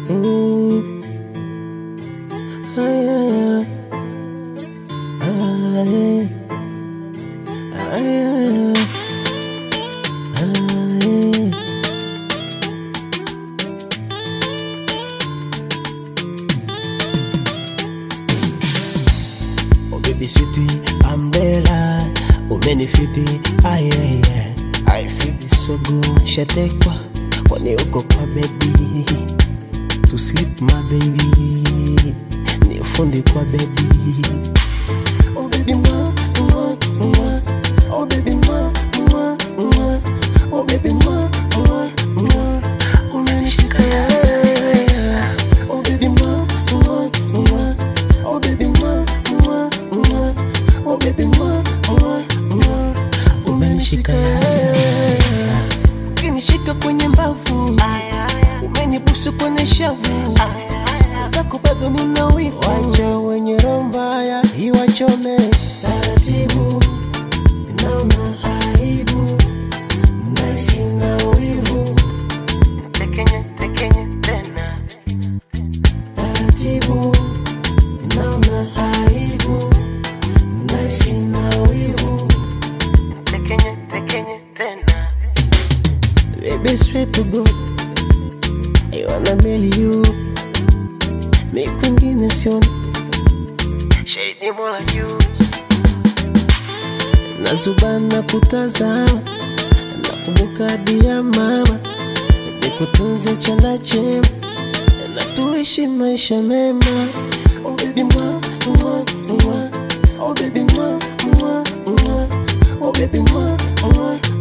Oh baby sweetie, umbrella, umenifiti, ay ay ay. I feel so good, shatekwa, kwani uko kwa baby. To sleep my baby, ni ufundi kwa baby. Oh baby ma, ma, ma. Oh baby ma, ma, ma. Oh baby ma, ma, ma. Umenishika ya. Oh baby ma, ma, ma. Oh baby ma, ma, ma. Oh baby ma, ma, ma. Umenishika ya. Ukinishika kwenye mbavu, umenibusu kwenye shavu, zako bado nina wivu. Wacha wenye roho mbaya iwachome taratibu, naona aibu, naisi na wivu. Tekenye tena taratibu, naona aibu, naisi na wivu. Tekenye tena. Baby sweet to God, I wanna marry you. Make kwingine sioni, shahidi mola juu. Nazubana kutazama, nakumbuka hadi ya mama, nikutunze chanda chema, na tuishi maisha mema. Oh baby ma, ma, ma. Oh baby ma, ma, ma. Oh baby ma, ma.